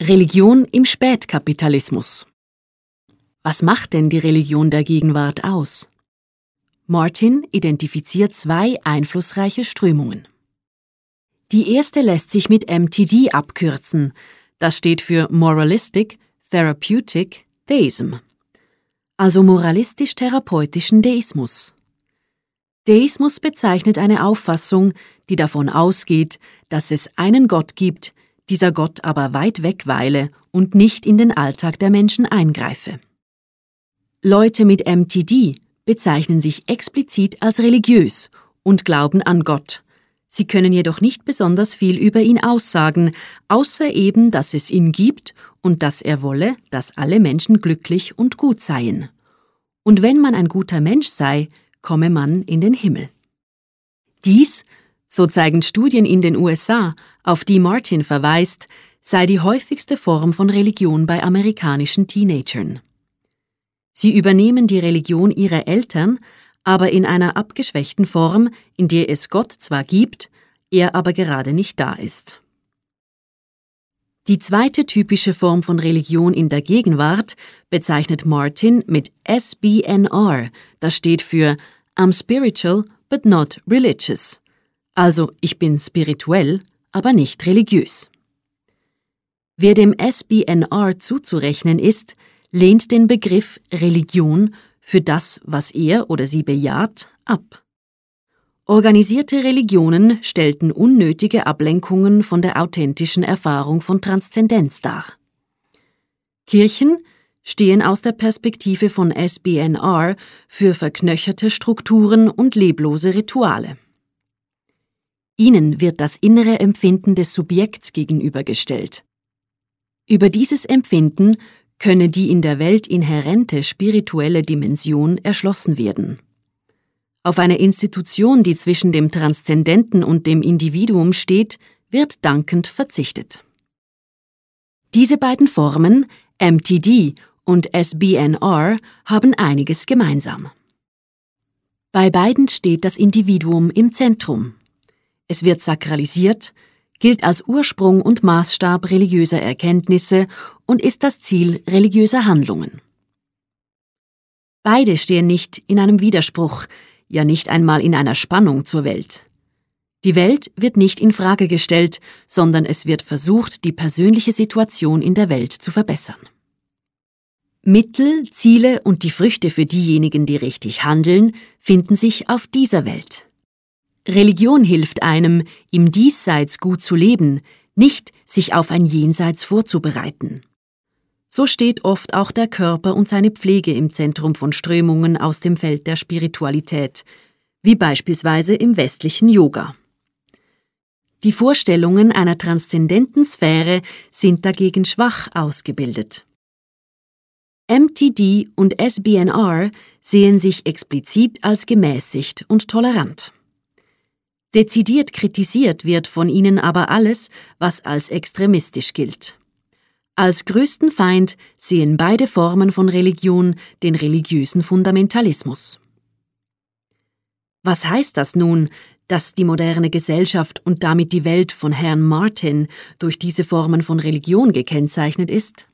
Religion im Spätkapitalismus. Was macht denn die Religion der Gegenwart aus? Martin identifiziert zwei einflussreiche Strömungen. Die erste lässt sich mit MTD abkürzen. Das steht für Moralistic Therapeutic Deism, also moralistisch-therapeutischen Deismus. Deismus bezeichnet eine Auffassung, die davon ausgeht, dass es einen Gott gibt, dieser Gott aber weit weg weile und nicht in den Alltag der Menschen eingreife. Leute mit MTD bezeichnen sich explizit als religiös und glauben an Gott. Sie können jedoch nicht besonders viel über ihn aussagen, außer eben, dass es ihn gibt und dass er wolle, dass alle Menschen glücklich und gut seien. Und wenn man ein guter Mensch sei, komme man in den Himmel. Dies, so zeigen Studien in den USA, auf die Martin verweist, sei die häufigste Form von Religion bei amerikanischen Teenagern. Sie übernehmen die Religion ihrer Eltern, aber in einer abgeschwächten Form, in der es Gott zwar gibt, er aber gerade nicht da ist. Die zweite typische Form von Religion in der Gegenwart bezeichnet Martin mit SBNR, das steht für I'm spiritual but not religious, also ich bin spirituell, aber nicht religiös. Wer dem SBNR zuzurechnen ist, lehnt den Begriff Religion für das, was er oder sie bejaht, ab. Organisierte Religionen stellten unnötige Ablenkungen von der authentischen Erfahrung von Transzendenz dar. Kirchen stehen aus der Perspektive von SBNR für verknöcherte Strukturen und leblose Rituale. Ihnen wird das innere Empfinden des Subjekts gegenübergestellt. Über dieses Empfinden könne die in der Welt inhärente spirituelle Dimension erschlossen werden. Auf eine Institution, die zwischen dem Transzendenten und dem Individuum steht, wird dankend verzichtet. Diese beiden Formen, MTD und SBNR, haben einiges gemeinsam. Bei beiden steht das Individuum im Zentrum. Es wird sakralisiert, gilt als Ursprung und Maßstab religiöser Erkenntnisse und ist das Ziel religiöser Handlungen. Beide stehen nicht in einem Widerspruch, ja nicht einmal in einer Spannung zur Welt. Die Welt wird nicht in Frage gestellt, sondern es wird versucht, die persönliche Situation in der Welt zu verbessern. Mittel, Ziele und die Früchte für diejenigen, die richtig handeln, finden sich auf dieser Welt. Religion hilft einem, im Diesseits gut zu leben, nicht sich auf ein Jenseits vorzubereiten. So steht oft auch der Körper und seine Pflege im Zentrum von Strömungen aus dem Feld der Spiritualität, wie beispielsweise im westlichen Yoga. Die Vorstellungen einer transzendenten Sphäre sind dagegen schwach ausgebildet. MTD und SBNR sehen sich explizit als gemäßigt und tolerant. Dezidiert kritisiert wird von ihnen aber alles, was als extremistisch gilt. Als größten Feind sehen beide Formen von Religion den religiösen Fundamentalismus. Was heißt das nun, dass die moderne Gesellschaft und damit die Welt von Herrn Martin durch diese Formen von Religion gekennzeichnet ist?